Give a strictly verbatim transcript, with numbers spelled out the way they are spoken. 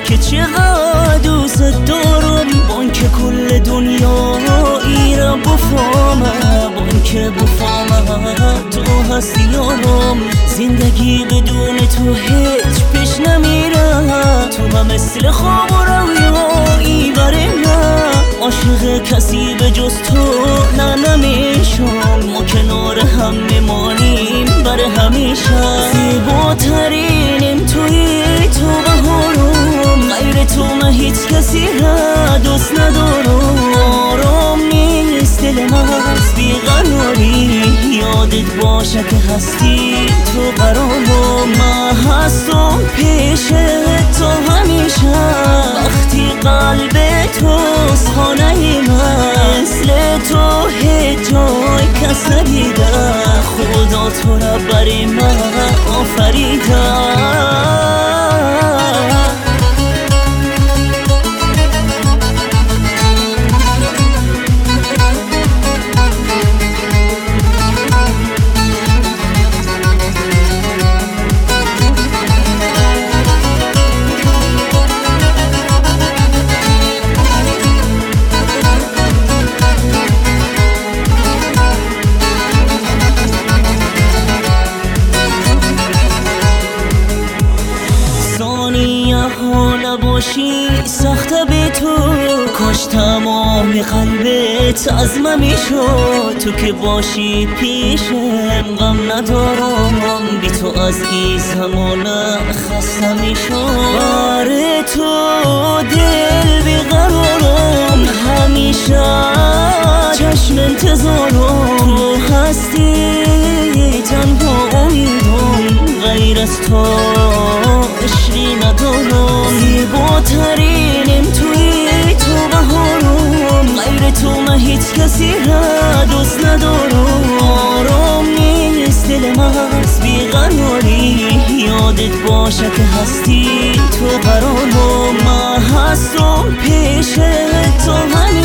که چقدر دوست دارم، بان که کل دنیا ایرم بفهمه، بان که بفهمه تو هستی یارم. زندگی بدون تو هیچ پیش نمیره، تو هم مثل خواب و رویایی برای من. عاشق کسی به جز تو نه نمیشم، ما کنار هم میمانیم برای همیشه. زیباترینم توی تو بهارم، غیر تو من هیچ کسی را دوست ندارم. آرام نیست دل من از بیقراری، یادت باشه که هستی تو قرارم. من هستم پیش تو همیشه، وقتی قلب توست خانه من. مثل تو هیچ جای کس ندیده، خدا تو را برای من آفریده. نباشی سخته به تو، کاش تمام قلبت از من میشد. تو که باشی پیشم غم ندارم، بی تو از این زمانه خسته میشد. برای تو دل بیقرارم، همیشه چشم انتظارم. تو هستی تنها امیدم، غیر از تو عشقی ندارم. زیباترینم توی تو بهارم، غیر تو من هیچ کسی را دوست ندارم. آرام نیست دل من از بیقراری، یادت باشه که هستی تو قرارم. من هستم پیش تو همیشه،